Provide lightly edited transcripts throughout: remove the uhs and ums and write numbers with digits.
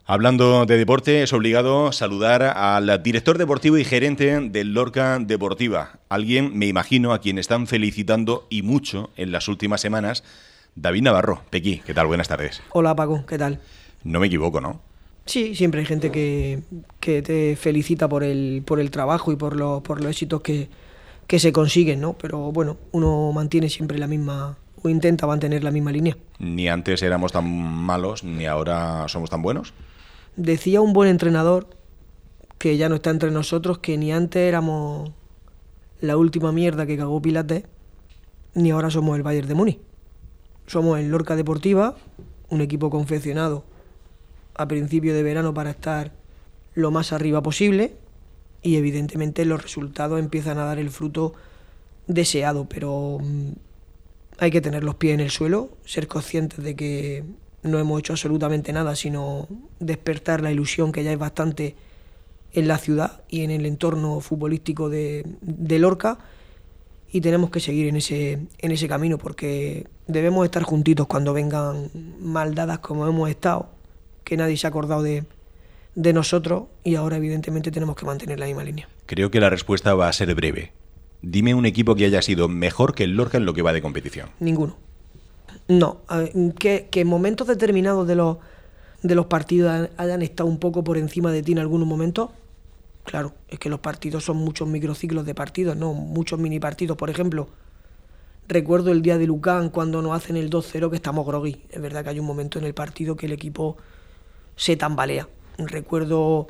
Hablando de deporte, es obligado saludar al director deportivo y gerente del Lorca Deportiva. Alguien, me imagino, a quien están felicitando y mucho en las últimas semanas. David Navarro. Pequi, ¿qué tal? Buenas tardes. Hola Paco, ¿qué tal? No me equivoco, ¿no? Sí, siempre hay gente que te felicita por el trabajo y por los éxitos que se consiguen, ¿no? Pero bueno, uno mantiene siempre la misma, o intenta mantener la misma línea. Ni antes éramos tan malos, ni ahora somos tan buenos. Decía un buen entrenador, que ya no está entre nosotros, que ni antes éramos la última mierda que cagó Pilates, ni ahora somos el Bayern de Múnich. Somos el Lorca Deportiva, un equipo confeccionado a principio de verano para estar lo más arriba posible, y evidentemente los resultados empiezan a dar el fruto deseado, pero hay que tener los pies en el suelo, ser conscientes de que no hemos hecho absolutamente nada, sino despertar la ilusión que ya es bastante en la ciudad y en el entorno futbolístico de Lorca, y tenemos que seguir en ese camino, porque debemos estar juntitos cuando vengan mal dadas como hemos estado, que nadie se ha acordado de nosotros, y ahora evidentemente tenemos que mantener la misma línea. Creo que la respuesta va a ser breve. Dime un equipo que haya sido mejor que el Lorca en lo que va de competición. Ninguno. No, que en momentos determinados de los partidos hayan estado un poco por encima de ti en algunos momentos. Claro, es que los partidos son muchos microciclos de partidos, ¿no? Muchos mini partidos. Por ejemplo, recuerdo el día de Lucan cuando nos hacen el 2-0 que estamos grogui. Es verdad que hay un momento en el partido que el equipo se tambalea. Recuerdo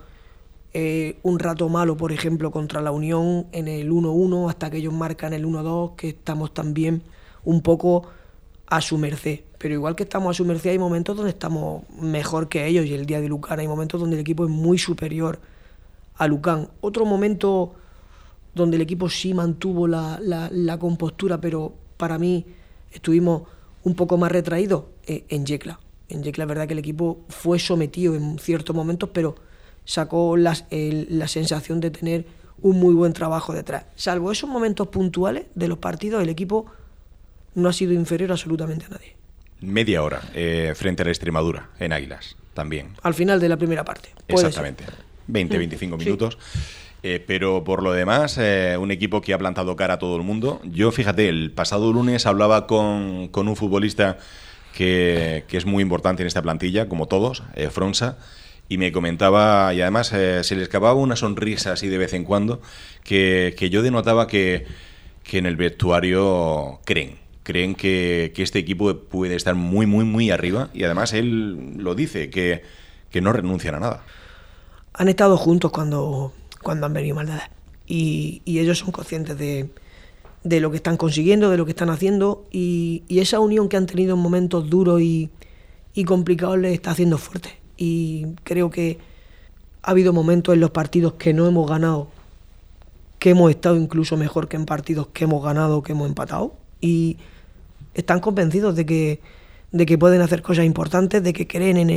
un rato malo, por ejemplo, contra la Unión en el 1-1, hasta que ellos marcan el 1-2, que estamos también un poco a su merced. Pero igual que estamos a su merced, hay momentos donde estamos mejor que ellos, y el día de Lucan hay momentos donde el equipo es muy superior a Lucan. Otro momento donde el equipo sí mantuvo la compostura, pero para mí estuvimos un poco más retraídos, en Yecla. En Yecla es verdad que el equipo fue sometido en ciertos momentos, pero sacó la sensación de tener un muy buen trabajo detrás. Salvo esos momentos puntuales de los partidos, el equipo no ha sido inferior absolutamente a nadie. Media hora frente a la Extremadura, en Águilas, también. Al final de la primera parte. Exactamente. 20-25 minutos. Sí. Pero por lo demás, un equipo que ha plantado cara a todo el mundo. Yo, fíjate, el pasado lunes hablaba con un futbolista que es muy importante en esta plantilla, como todos, Fronsa, y me comentaba, y además se le escapaba una sonrisa así de vez en cuando, que yo denotaba que en el vestuario creen que este equipo puede estar muy, muy, muy arriba, y además él lo dice, que no renuncian a nada. Han estado juntos cuando han venido maldades, y ellos son conscientes de lo que están consiguiendo, de lo que están haciendo, y esa unión que han tenido en momentos duros y complicados les está haciendo fuertes. Y creo que ha habido momentos en los partidos que no hemos ganado, que hemos estado incluso mejor que en partidos que hemos ganado, que hemos empatado, y están convencidos de que pueden hacer cosas importantes, de que creen en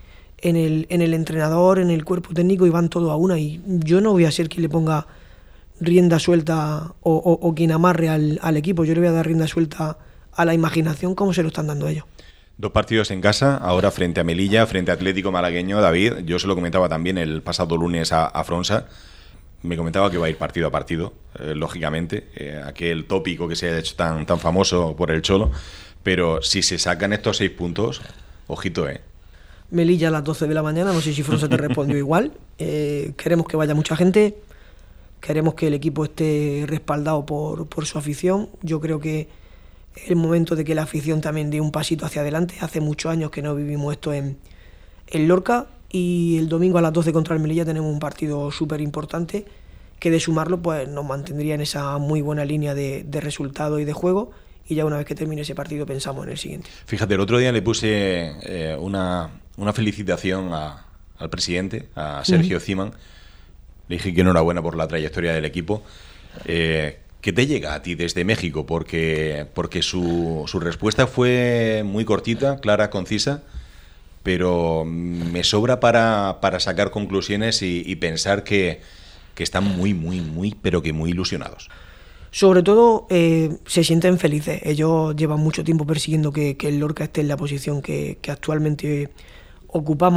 el entrenador, en el cuerpo técnico, y van todo a una. Y yo no voy a ser quien le ponga rienda suelta o quien amarre al equipo. Yo le voy a dar rienda suelta a la imaginación, como se lo están dando ellos. 2 partidos en casa, ahora frente a Melilla, frente a Atlético Malagueño. David, yo se lo comentaba también el pasado lunes a Fronsa. Me comentaba que va a ir partido a partido, lógicamente, aquel tópico que se ha hecho tan famoso por el Cholo, pero si se sacan estos 6 puntos, ojito, Melilla a las 12 de la mañana, no sé si Fronsa te respondió igual. Queremos que vaya mucha gente, queremos que el equipo esté respaldado por su afición. Yo creo que es el momento de que la afición también dé un pasito hacia adelante. Hace muchos años que no vivimos esto en Lorca, y el domingo a las 12 contra el Melilla tenemos un partido súper importante, que de sumarlo pues nos mantendría en esa muy buena línea de resultado y de juego, y ya una vez que termine ese partido pensamos en el siguiente. Fíjate, el otro día le puse una felicitación al presidente, a Sergio Ciman. Le dije que enhorabuena por la trayectoria del equipo. ¿Qué te llega a ti desde México? Porque su respuesta fue muy cortita, clara, concisa, pero me sobra para sacar conclusiones y pensar que están muy, muy, muy, pero que muy ilusionados. Sobre todo se sienten felices. Ellos llevan mucho tiempo persiguiendo que el Lorca esté en la posición que actualmente ocupamos,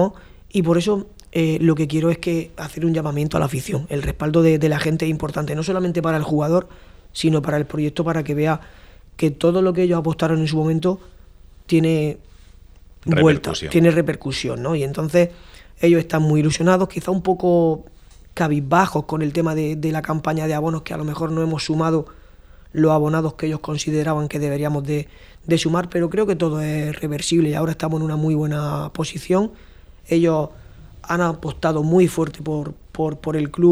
Y por eso lo que quiero es que hacer un llamamiento a la afición. El respaldo de la gente es importante, no solamente para el jugador, sino para el proyecto, para que vea que todo lo que ellos apostaron en su momento tiene vuelta, tiene repercusión, ¿no? Y entonces ellos están muy ilusionados, quizá un poco cabizbajos con el tema de la campaña de abonos, que a lo mejor no hemos sumado los abonados que ellos consideraban que deberíamos de sumar, pero creo que todo es reversible y ahora estamos en una muy buena posición. Ellos han apostado muy fuerte por el club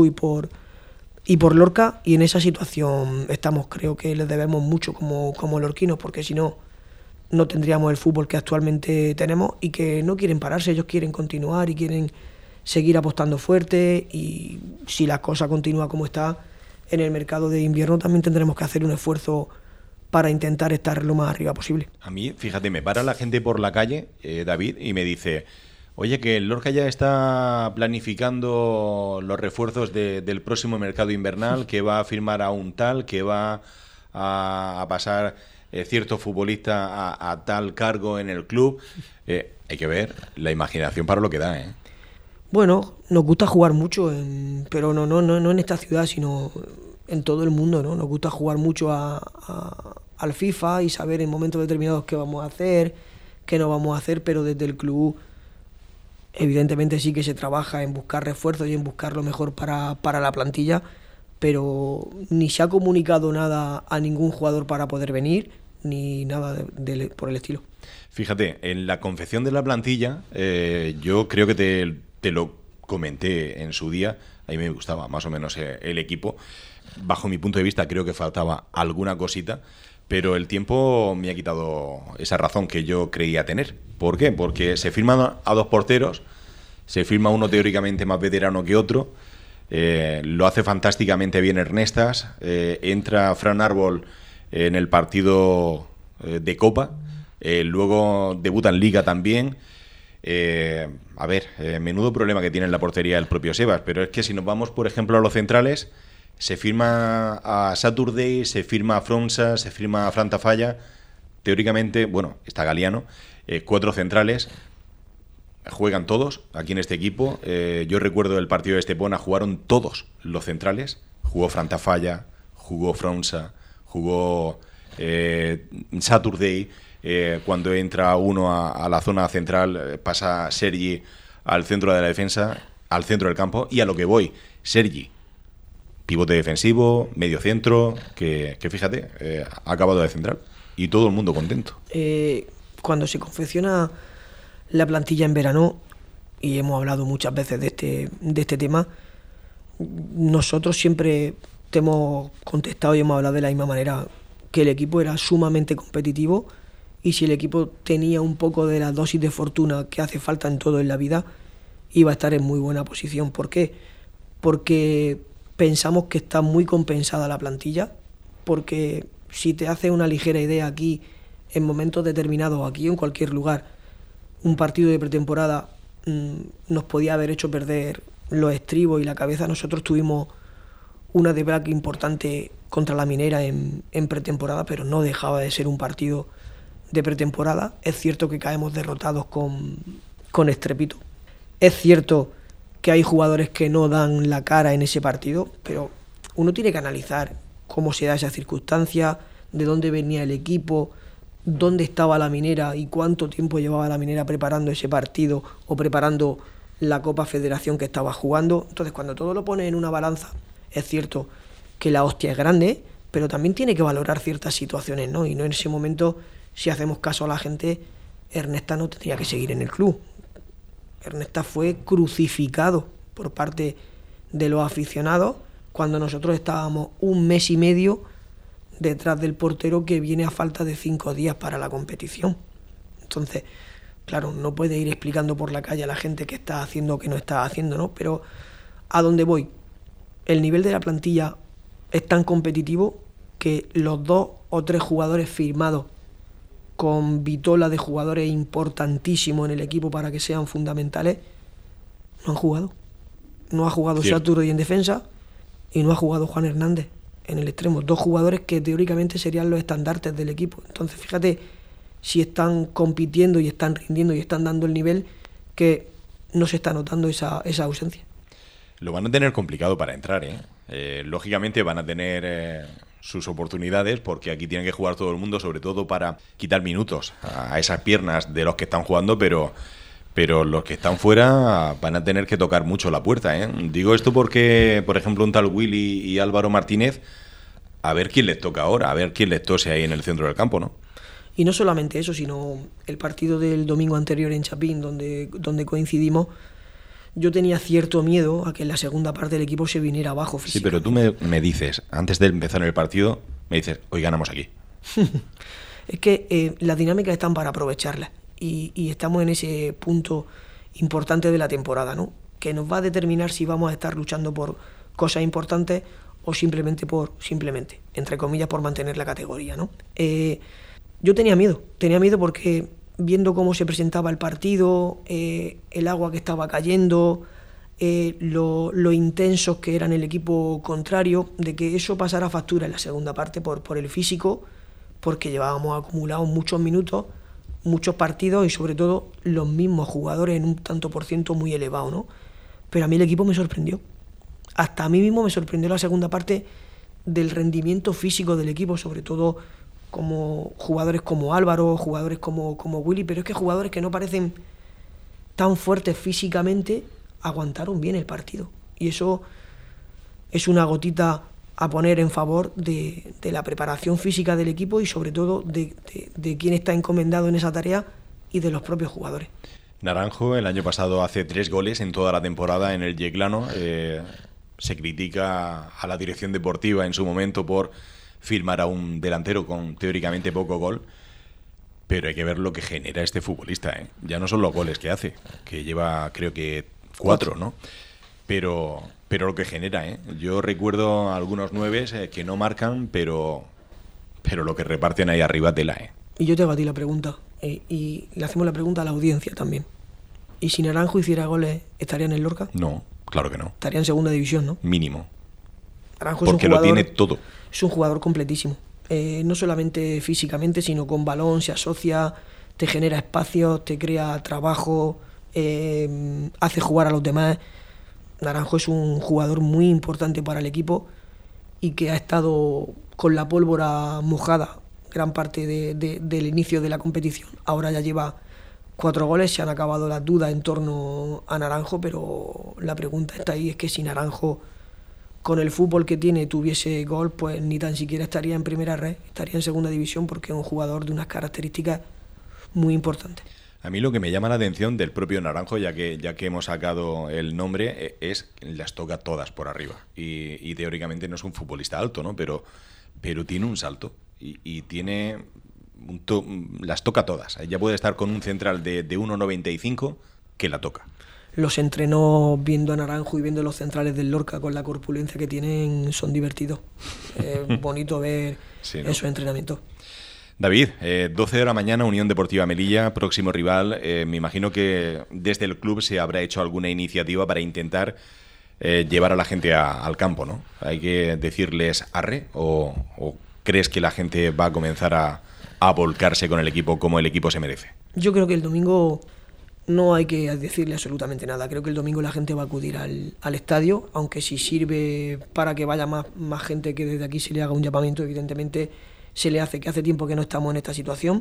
y por Lorca, y en esa situación estamos. Creo que les debemos mucho como lorquinos, porque si no, no tendríamos el fútbol que actualmente tenemos, y que no quieren pararse, ellos quieren continuar y quieren seguir apostando fuerte, y si la cosa continúa como está en el mercado de invierno, también tendremos que hacer un esfuerzo para intentar estar lo más arriba posible. A mí, fíjate, me para la gente por la calle, David, y me dice: oye, que el Lorca ya está planificando los refuerzos del próximo mercado invernal, que va a firmar a un tal, que va a pasar cierto futbolista a tal cargo en el club. Hay que ver la imaginación para lo que da, ¿eh? Bueno, nos gusta jugar mucho, pero no en esta ciudad, sino en todo el mundo, ¿no? Nos gusta jugar mucho al FIFA y saber en momentos determinados qué vamos a hacer, qué no vamos a hacer, pero desde el club evidentemente sí que se trabaja en buscar refuerzos y en buscar lo mejor para la plantilla, pero ni se ha comunicado nada a ningún jugador para poder venir, ni nada por el estilo. Fíjate, en la confección de la plantilla, yo creo que te lo comenté en su día, a mí me gustaba más o menos el equipo. Bajo mi punto de vista creo que faltaba alguna cosita, pero el tiempo me ha quitado esa razón que yo creía tener. ¿Por qué? Porque se firman a dos porteros, se firma uno teóricamente más veterano que otro, lo hace fantásticamente bien Ernestas, entra Fran Árbol en el partido de Copa, luego debuta en Liga también. Menudo problema que tiene en la portería el propio Sebas, pero es que si nos vamos, por ejemplo, a los centrales, se firma a Saturday, se firma a Fronsa, se firma a Fran Tafalla. Teóricamente, bueno, está Galiano, 4 centrales, juegan todos aquí en este equipo. Yo recuerdo el partido de Estepona, jugaron todos los centrales, jugó Fran Tafalla, jugó Fronsa, jugó Saturday. Cuando entra uno a la zona central, pasa Sergi al centro de la defensa, al centro del campo, y a lo que voy, Sergi, pivote defensivo, medio centro, que fíjate, ha acabado de central y todo el mundo contento. Cuando se confecciona la plantilla en verano, y hemos hablado muchas veces de este tema, nosotros siempre te hemos contestado y hemos hablado de la misma manera, que el equipo era sumamente competitivo, y si el equipo tenía un poco de la dosis de fortuna que hace falta en todo en la vida, iba a estar en muy buena posición. ¿Por qué? Porque pensamos que está muy compensada la plantilla, porque si te hace una ligera idea aquí, en momentos determinados, aquí o en cualquier lugar, un partido de pretemporada nos podía haber hecho perder los estribos y la cabeza. Nosotros tuvimos una debacle importante contra la Minera en pretemporada, pero no dejaba de ser un partido de pretemporada. Es cierto que caemos derrotados con estrépito. Es cierto que hay jugadores que no dan la cara en ese partido, pero uno tiene que analizar cómo se da esa circunstancia, de dónde venía el equipo, dónde estaba la Minera y cuánto tiempo llevaba la Minera preparando ese partido o preparando la Copa Federación que estaba jugando. Entonces, cuando todo lo pone en una balanza, es cierto que la hostia es grande, pero también tiene que valorar ciertas situaciones, ¿no? Y no en ese momento, si hacemos caso a la gente, Ernesta no tendría que seguir en el club. Ernesta fue crucificado por parte de los aficionados cuando nosotros estábamos un mes y medio detrás del portero que viene a falta de 5 días para la competición. Entonces, claro, no puede ir explicando por la calle a la gente qué está haciendo o qué no está haciendo, ¿no? Pero ¿a dónde voy? El nivel de la plantilla es tan competitivo que los 2 o 3 jugadores firmados con vitola de jugadores importantísimos en el equipo para que sean fundamentales, no han jugado. No ha jugado Saturday en defensa y no ha jugado Juan Hernández en el extremo. 2 jugadores que teóricamente serían los estandartes del equipo. Entonces, fíjate si están compitiendo y están rindiendo y están dando el nivel, que no se está notando esa ausencia. Lo van a tener complicado para entrar, ¿eh? Lógicamente van a tener sus oportunidades porque aquí tienen que jugar todo el mundo, sobre todo para quitar minutos a esas piernas de los que están jugando, pero los que están fuera van a tener que tocar mucho la puerta, ¿eh? Digo esto porque, por ejemplo, un tal Willy y Álvaro Martínez, a ver quién les toca ahora, a ver quién les tose ahí en el centro del campo, ¿no? Y no solamente eso, sino el partido del domingo anterior en Chapín, donde coincidimos. Yo tenía cierto miedo a que en la segunda parte del equipo se viniera abajo físicamente. Sí, pero tú me dices, antes de empezar el partido, me dices, hoy ganamos aquí. Es que las dinámicas están para aprovecharlas y estamos en ese punto importante de la temporada, ¿no? Que nos va a determinar si vamos a estar luchando por cosas importantes o simplemente, entre comillas, por mantener la categoría, ¿no? Yo tenía miedo porque viendo cómo se presentaba el partido, el agua que estaba cayendo, lo intensos que eran el equipo contrario, de que eso pasara factura en la segunda parte por el físico, porque llevábamos acumulados muchos minutos, muchos partidos y sobre todo los mismos jugadores en un tanto por ciento muy elevado, ¿no? Pero a mí el equipo me sorprendió. Hasta a mí mismo me sorprendió la segunda parte del rendimiento físico del equipo, sobre todo como jugadores como Álvaro, jugadores como Willy, pero es que jugadores que no parecen tan fuertes físicamente aguantaron bien el partido. Y eso es una gotita a poner en favor de la preparación física del equipo y sobre todo de quién está encomendado en esa tarea y de los propios jugadores. Naranjo el año pasado hace 3 goles en toda la temporada en el Yeclano. Se critica a la dirección deportiva en su momento por firmar a un delantero con teóricamente poco gol, pero hay que ver lo que genera este futbolista, ¿eh? Ya no son los goles que hace, que lleva creo que 4, ¿no? Pero lo que genera, ¿eh? Yo recuerdo algunos 9 que no marcan, pero lo que reparten ahí arriba tela, ¿eh? Y yo te hago a ti la pregunta, y le hacemos la pregunta a la audiencia también. ¿Y si Naranjo hiciera goles, estaría en el Lorca? No, claro que no. Estaría en segunda división, ¿no? Mínimo. Naranjo porque es un jugador, lo tiene todo. Es un jugador completísimo. No solamente físicamente, sino con balón, se asocia, te genera espacios, te crea trabajo, hace jugar a los demás. Naranjo es un jugador muy importante para el equipo y que ha estado con la pólvora mojada gran parte del inicio de la competición. Ahora ya lleva 4 goles, se han acabado las dudas en torno a Naranjo, pero la pregunta está ahí, es que si Naranjo, con el fútbol que tiene, tuviese gol, pues ni tan siquiera estaría en primera red, estaría en segunda división porque es un jugador de unas características muy importantes. A mí lo que me llama la atención del propio Naranjo, ya que hemos sacado el nombre, es que las toca todas por arriba. Y teóricamente no es un futbolista alto, ¿no? Pero tiene un salto y tiene las toca todas. Ya puede estar con un central de 1,95 que la toca. Los entrenos viendo a Naranjo y viendo los centrales del Lorca con la corpulencia que tienen son divertidos. Es bonito ver sí, ¿no? Esos entrenamientos. David, 12 de la mañana, Unión Deportiva Melilla, próximo rival. Me imagino que desde el club se habrá hecho alguna iniciativa para intentar llevar a la gente al campo, ¿no? ¿Hay que decirles arre o crees que la gente va a comenzar a volcarse con el equipo como el equipo se merece? Yo creo que el domingo no hay que decirle absolutamente nada. Creo que el domingo la gente va a acudir al estadio, aunque si sirve para que vaya más gente, que desde aquí se le haga un llamamiento, evidentemente se le hace, que hace tiempo que no estamos en esta situación,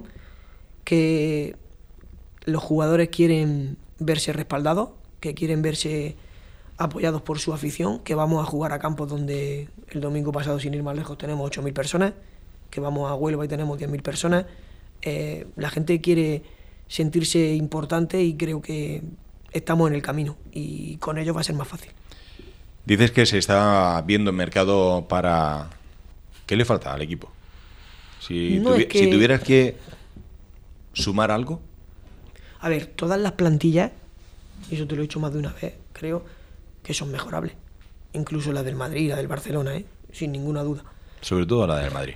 que los jugadores quieren verse respaldados, que quieren verse apoyados por su afición, que vamos a jugar a campos donde el domingo pasado, sin ir más lejos, tenemos 8.000 personas, que vamos a Huelva y tenemos 10.000 personas. La gente quiere sentirse importante y creo que estamos en el camino y con ello va a ser más fácil. Dices que se está viendo el mercado para... ¿Qué le falta al equipo? Si tuvieras que sumar algo. A ver, todas las plantillas, y eso te lo he dicho más de una vez, creo que son mejorables. Incluso la del Madrid y la del Barcelona, sin ninguna duda. Sobre todo la del Madrid.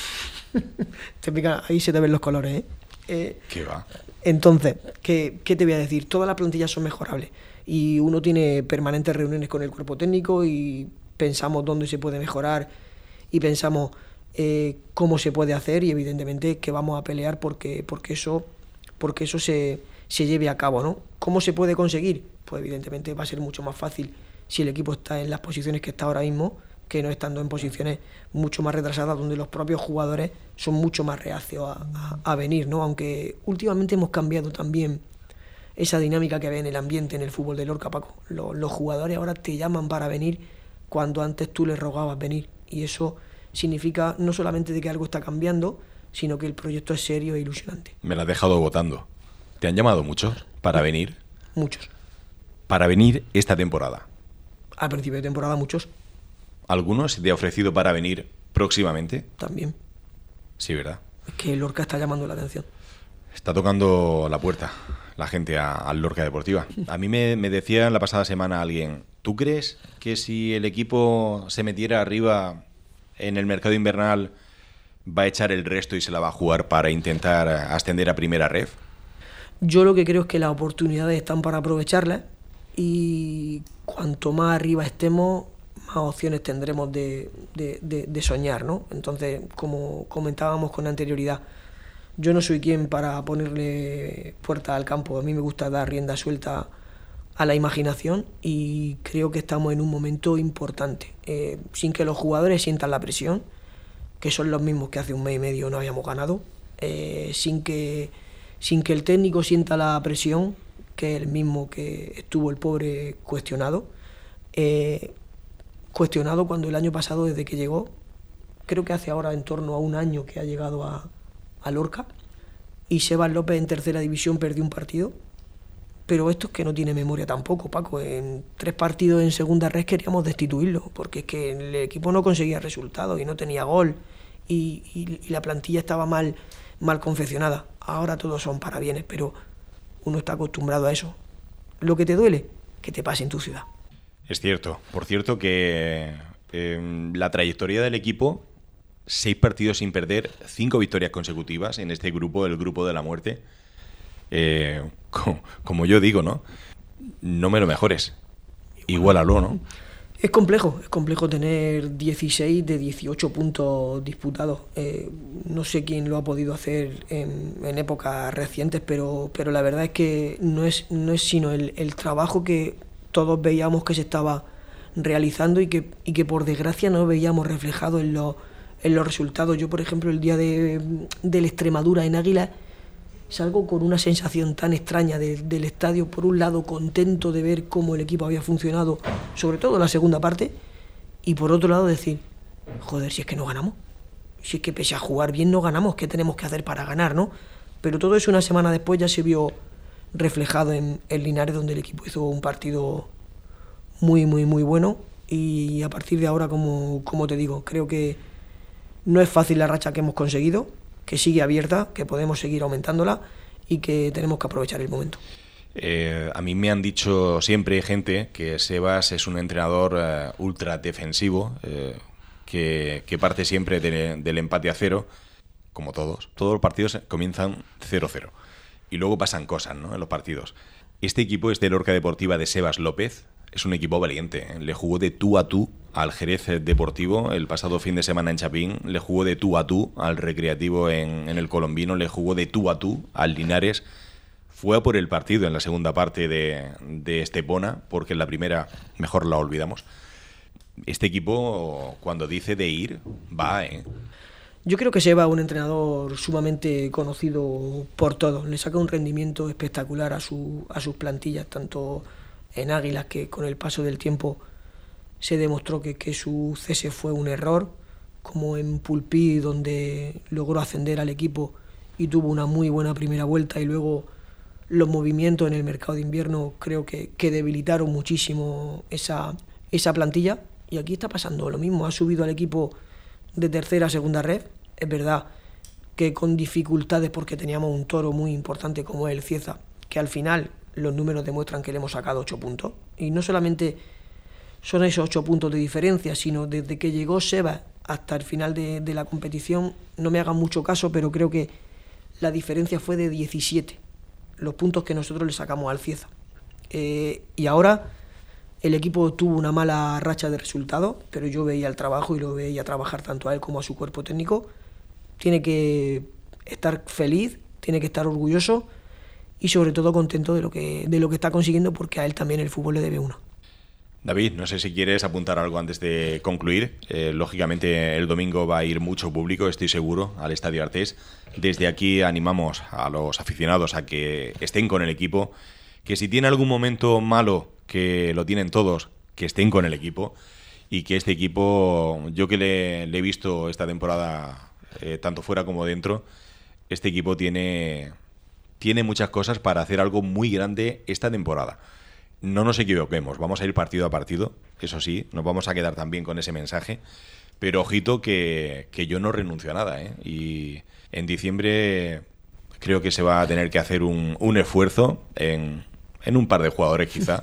Ahí se te ven los colores, ¿Qué va? Entonces, ¿qué te voy a decir? Todas las plantillas son mejorables y uno tiene permanentes reuniones con el cuerpo técnico y pensamos dónde se puede mejorar y pensamos cómo se puede hacer y evidentemente que vamos a pelear porque eso se lleve a cabo, ¿no? ¿Cómo se puede conseguir? pues evidentemente va a ser mucho más fácil si el equipo está en las posiciones que está ahora mismo, que no estando en posiciones mucho más retrasadas, donde los propios jugadores son mucho más reacios a venir, ¿no? Aunque últimamente hemos cambiado también esa dinámica que había en el ambiente, en el fútbol de Lorca, Paco. Los jugadores ahora te llaman para venir cuando antes tú les rogabas venir. Y eso significa no solamente de que algo está cambiando, sino que el proyecto es serio e ilusionante. Me la has dejado votando. ¿Te han llamado muchos para venir? Muchos. Para venir esta temporada. Al principio de temporada muchos. ¿Algunos te ha ofrecido para venir próximamente? También. Sí, ¿verdad? Es que el Lorca está llamando la atención. Está tocando la puerta la gente al Lorca Deportiva. A mí me decía la pasada semana alguien, ¿tú crees que si el equipo se metiera arriba en el mercado invernal va a echar el resto y se la va a jugar para intentar ascender a primera ref? Yo lo que creo es que las oportunidades están para aprovecharlas y cuanto más arriba estemos, más opciones tendremos de soñar, ¿no? Entonces, como comentábamos con anterioridad, yo no soy quien para ponerle puerta al campo. A mí me gusta dar rienda suelta a la imaginación y creo que estamos en un momento importante, sin que los jugadores sientan la presión, que son los mismos que hace un mes y medio no habíamos ganado, sin que el técnico sienta la presión, que es el mismo que estuvo el pobre cuestionado cuando el año pasado, desde que llegó, creo que hace ahora en torno a un año que ha llegado a Lorca, y Sebas López en tercera división perdió un partido, pero esto es que no tiene memoria tampoco, Paco. En 3 partidos en segunda red queríamos destituirlo, porque es que el equipo no conseguía resultados y no tenía gol, y la plantilla estaba mal confeccionada. Ahora todos son parabienes, pero uno está acostumbrado a eso. Lo que te duele, que te pase en tu ciudad. Es cierto. Por cierto que la trayectoria del equipo, 6 partidos sin perder, 5 victorias consecutivas en este grupo, el grupo de la muerte. Como yo digo, ¿no? No me lo mejores. Igualalo, ¿no? Es complejo tener 16 de 18 puntos disputados. No sé quién lo ha podido hacer en épocas recientes, pero la verdad es que no es sino el trabajo que todos veíamos que se estaba realizando y que por desgracia no veíamos reflejado en los resultados. Yo, por ejemplo, el día del Extremadura en Águilas, salgo con una sensación tan extraña del estadio, por un lado contento de ver cómo el equipo había funcionado, sobre todo en la segunda parte, y por otro lado decir, joder, si es que no ganamos, si es que pese a jugar bien no ganamos, ¿qué tenemos que hacer para ganar, no? Pero todo eso una semana después ya se vio reflejado en Linares, donde el equipo hizo un partido muy, muy, muy bueno, y a partir de ahora, como te digo, creo que no es fácil la racha que hemos conseguido, que sigue abierta, que podemos seguir aumentándola y que tenemos que aprovechar el momento. A mí me han dicho siempre gente que Sebas es un entrenador ultra defensivo, que parte siempre del empate a 0, como todos. Todos los partidos comienzan 0-0 y luego pasan cosas, ¿no?, en los partidos. Este equipo, este Lorca Deportiva de Sebas López, es un equipo valiente, ¿eh? Le jugó de tú a tú al Jerez Deportivo el pasado fin de semana en Chapín, le jugó de tú a tú al Recreativo en el Colombino, le jugó de tú a tú al Linares. Fue a por el partido en la segunda parte de Estepona, porque en la primera mejor la olvidamos. Este equipo, cuando dice de ir, va, ¿eh? Yo creo que Seba es un entrenador sumamente conocido por todos. Le saca un rendimiento espectacular a sus plantillas, tanto en Águilas, que con el paso del tiempo se demostró que su cese fue un error, como en Pulpí, donde logró ascender al equipo y tuvo una muy buena primera vuelta, y luego los movimientos en el mercado de invierno creo que debilitaron muchísimo esa plantilla. Y aquí está pasando lo mismo, ha subido al equipo de tercera a segunda red. Es verdad que con dificultades, porque teníamos un toro muy importante como es el Cieza, que al final los números demuestran que le hemos sacado 8 puntos. Y no solamente son esos 8 puntos de diferencia, sino desde que llegó Seba hasta el final de la competición, no me hagan mucho caso, pero creo que la diferencia fue de 17, los puntos que nosotros le sacamos al Cieza. Y ahora el equipo tuvo una mala racha de resultados, pero yo veía el trabajo y lo veía trabajar tanto a él como a su cuerpo técnico. Tiene que estar feliz, tiene que estar orgulloso, y sobre todo contento de lo que está consiguiendo, porque a él también el fútbol le debe uno. David, no sé si quieres apuntar algo antes de concluir. Lógicamente el domingo va a ir mucho público, estoy seguro, al Estadio Artés. Desde aquí animamos a los aficionados a que estén con el equipo, que si tiene algún momento malo, que lo tienen todos, que estén con el equipo, y que este equipo, yo que le he visto esta temporada, tanto fuera como dentro, este equipo tiene muchas cosas para hacer algo muy grande esta temporada. No nos equivoquemos, vamos a ir partido a partido, eso sí, nos vamos a quedar también con ese mensaje, pero ojito que yo no renuncio a nada, ¿eh? Y en diciembre creo que se va a tener que hacer un esfuerzo en un par de jugadores quizá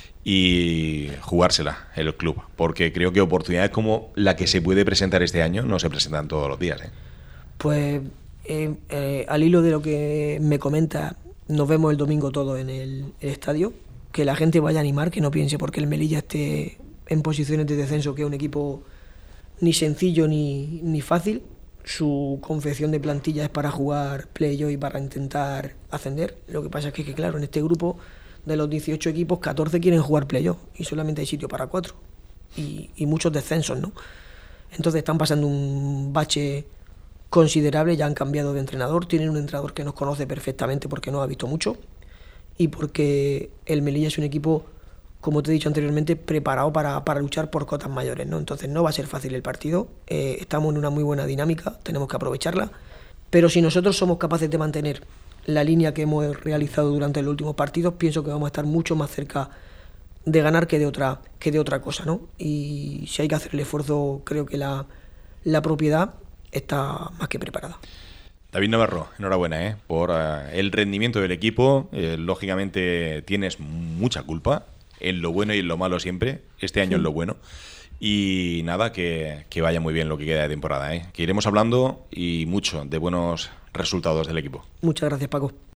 y jugársela el club, porque creo que oportunidades como la que se puede presentar este año no se presentan todos los días, ¿eh? Pues al hilo de lo que me comenta, nos vemos el domingo todo en el estadio. Que la gente vaya a animar, que no piense porque el Melilla esté en posiciones de descenso, que es un equipo ni sencillo ni fácil. Su confección de plantilla es para jugar playoff y para intentar ascender. Lo que pasa es que claro, en este grupo de los 18 equipos, 14 quieren jugar playoff y solamente hay sitio para 4. Y muchos descensos, ¿no? Entonces están pasando un bache considerable, ya han cambiado de entrenador, tienen un entrenador que nos conoce perfectamente porque nos ha visto mucho, y porque el Melilla es un equipo, como te he dicho anteriormente, preparado para luchar por cotas mayores, ¿no? Entonces no va a ser fácil el partido, estamos en una muy buena dinámica, tenemos que aprovecharla, pero si nosotros somos capaces de mantener la línea que hemos realizado durante los últimos partidos, pienso que vamos a estar mucho más cerca de ganar que de otra cosa, ¿no? Y si hay que hacer el esfuerzo, creo que la propiedad está más que preparada. David Navarro, enhorabuena por el rendimiento del equipo. Lógicamente tienes mucha culpa en lo bueno y en lo malo siempre. Este año en lo bueno. Y nada, que vaya muy bien lo que queda de temporada. Que iremos hablando y mucho de buenos resultados del equipo. Muchas gracias, Paco.